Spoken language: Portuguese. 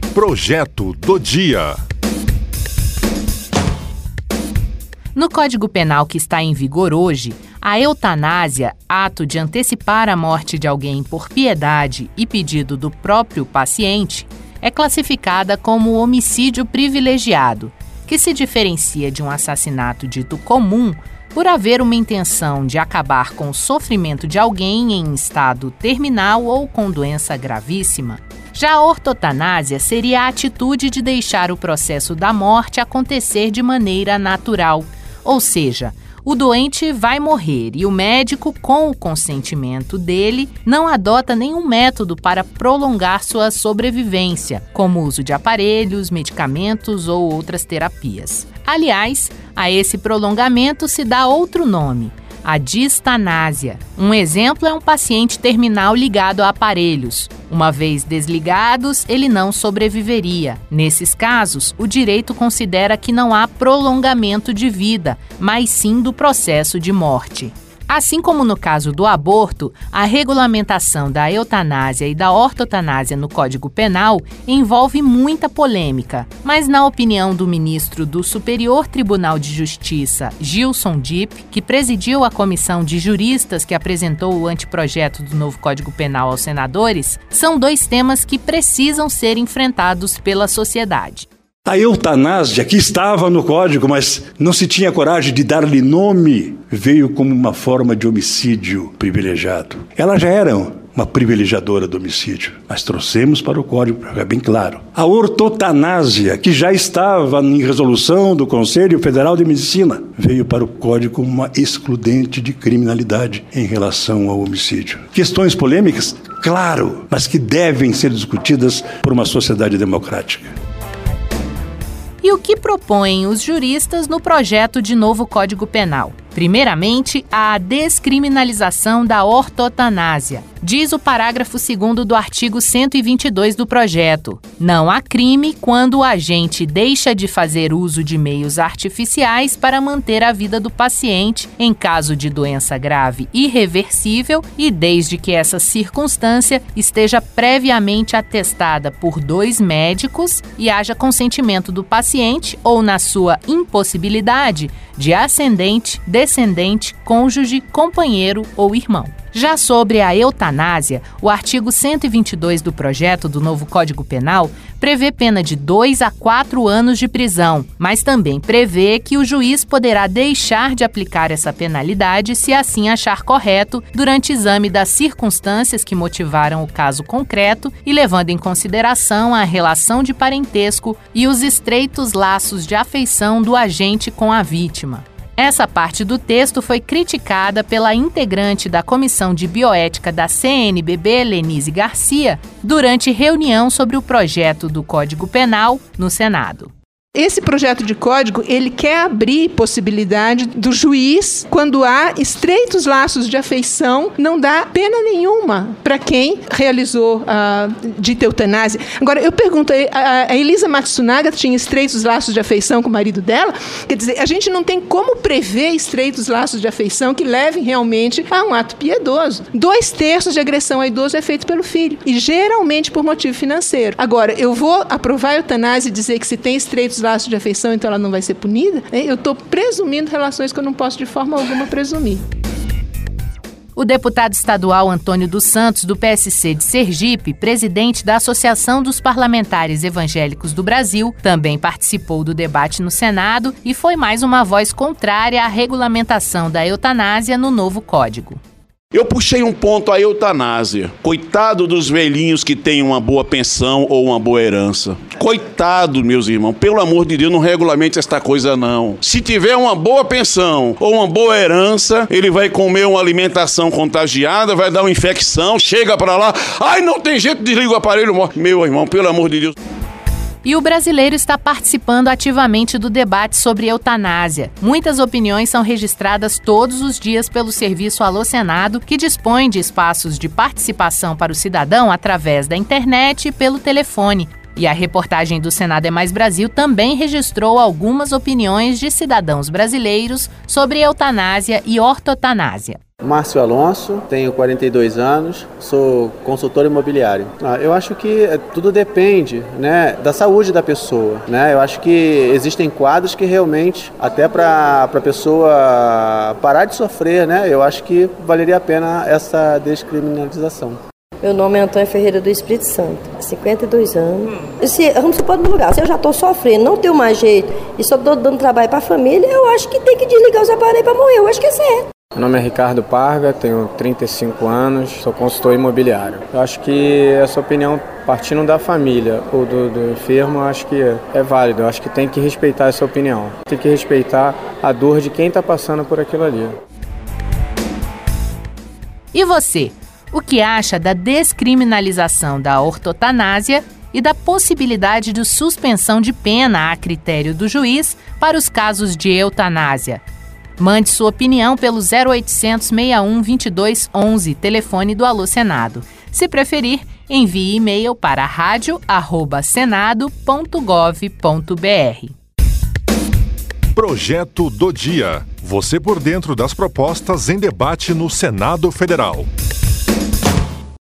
Projeto do Dia. No Código Penal que está em vigor hoje, a eutanásia, ato de antecipar a morte de alguém por piedade e pedido do próprio paciente, é classificada como homicídio privilegiado, que se diferencia de um assassinato dito comum por haver uma intenção de acabar com o sofrimento de alguém em estado terminal ou com doença gravíssima. Já a ortotanásia seria a atitude de deixar o processo da morte acontecer de maneira natural, ou seja, o doente vai morrer e o médico, com o consentimento dele, não adota nenhum método para prolongar sua sobrevivência, como o uso de aparelhos, medicamentos ou outras terapias. Aliás, a esse prolongamento se dá outro nome, a distanásia. Um exemplo é um paciente terminal ligado a aparelhos. Uma vez desligados, ele não sobreviveria. Nesses casos, o direito considera que não há prolongamento de vida, mas sim do processo de morte. Assim como no caso do aborto, a regulamentação da eutanásia e da ortotanásia no Código Penal envolve muita polêmica, mas na opinião do ministro do Superior Tribunal de Justiça, Gilson Dipp, que presidiu a comissão de juristas que apresentou o anteprojeto do novo Código Penal aos senadores, são dois temas que precisam ser enfrentados pela sociedade. A eutanásia, que estava no Código, mas não se tinha coragem de dar-lhe nome, veio como uma forma de homicídio privilegiado. Ela já era uma privilegiadora do homicídio, mas trouxemos para o Código para ficar bem claro. A ortotanásia, que já estava em resolução do Conselho Federal de Medicina, veio para o Código como uma excludente de criminalidade em relação ao homicídio. Questões polêmicas? Claro, mas que devem ser discutidas por uma sociedade democrática. E o que propõem os juristas no projeto de novo Código Penal? Primeiramente, a descriminalização da ortotanásia. Diz o parágrafo 2º do artigo 122 do projeto: não há crime quando o agente deixa de fazer uso de meios artificiais para manter a vida do paciente em caso de doença grave irreversível e desde que essa circunstância esteja previamente atestada por 2 médicos e haja consentimento do paciente ou, na sua impossibilidade, de ascendente, descendente, cônjuge, companheiro ou irmão. Já sobre a eutanásia, o artigo 122 do projeto do novo Código Penal prevê pena de 2 a 4 anos de prisão, mas também prevê que o juiz poderá deixar de aplicar essa penalidade se assim achar correto durante exame das circunstâncias que motivaram o caso concreto e levando em consideração a relação de parentesco e os estreitos laços de afeição do agente com a vítima. Essa parte do texto foi criticada pela integrante da Comissão de Bioética da CNBB, Lenise Garcia, durante reunião sobre o projeto do Código Penal no Senado. Esse projeto de código, ele quer abrir possibilidade do juiz, quando há estreitos laços de afeição, não dá pena nenhuma para quem realizou a dita eutanásia. Agora, eu pergunto, a Elisa Matsunaga tinha estreitos laços de afeição com o marido dela? Quer dizer, a gente não tem como prever estreitos laços de afeição que levem realmente a um ato piedoso. 2/3 de agressão a idoso é feito pelo filho, e geralmente por motivo financeiro. Agora, eu vou aprovar a eutanásia e dizer que se tem estreitos laços de afeição, então ela não vai ser punida? Eu estou presumindo relações que eu não posso de forma alguma presumir. O deputado estadual Antônio dos Santos, do PSC de Sergipe, presidente da Associação dos Parlamentares Evangélicos do Brasil, também participou do debate no Senado e foi mais uma voz contrária à regulamentação da eutanásia no novo Código. Eu puxei um ponto à eutanásia. Coitado dos velhinhos que têm uma boa pensão ou uma boa herança. Coitado, meus irmãos. Pelo amor de Deus, não regulamente esta coisa, não. Se tiver uma boa pensão ou uma boa herança, ele vai comer uma alimentação contagiada, vai dar uma infecção, chega pra lá, ai, não tem jeito, desliga o aparelho, morre. Meu irmão, pelo amor de Deus. E o brasileiro está participando ativamente do debate sobre eutanásia. Muitas opiniões são registradas todos os dias pelo serviço Alô Senado, que dispõe de espaços de participação para o cidadão através da internet e pelo telefone. E a reportagem do Senado é Mais Brasil também registrou algumas opiniões de cidadãos brasileiros sobre eutanásia e ortotanásia. Márcio Alonso, tenho 42 anos, sou consultor imobiliário. Eu acho que tudo depende, né, da saúde da pessoa, né? Eu acho que existem quadros que realmente, até para a pessoa parar de sofrer, né, eu acho que valeria a pena essa descriminalização. Meu nome é Antônia Ferreira do Espírito Santo, 52 anos. Vamos supor no lugar, se eu já estou sofrendo, não tenho mais jeito e só estou dando trabalho para a família, eu acho que tem que desligar os aparelhos para morrer, eu acho que é certo. Meu nome é Ricardo Parga, tenho 35 anos, sou consultor imobiliário. Eu acho que essa opinião, partindo da família ou do enfermo, eu acho que é válido. Eu acho que tem que respeitar essa opinião. Tem que respeitar a dor de quem está passando por aquilo ali. E você? O que acha da descriminalização da ortotanásia e da possibilidade de suspensão de pena a critério do juiz para os casos de eutanásia? Mande sua opinião pelo 0800 61 22 11, telefone do Alô Senado. Se preferir, envie e-mail para radio@senado.gov.br. Projeto do Dia. Você por dentro das propostas em debate no Senado Federal.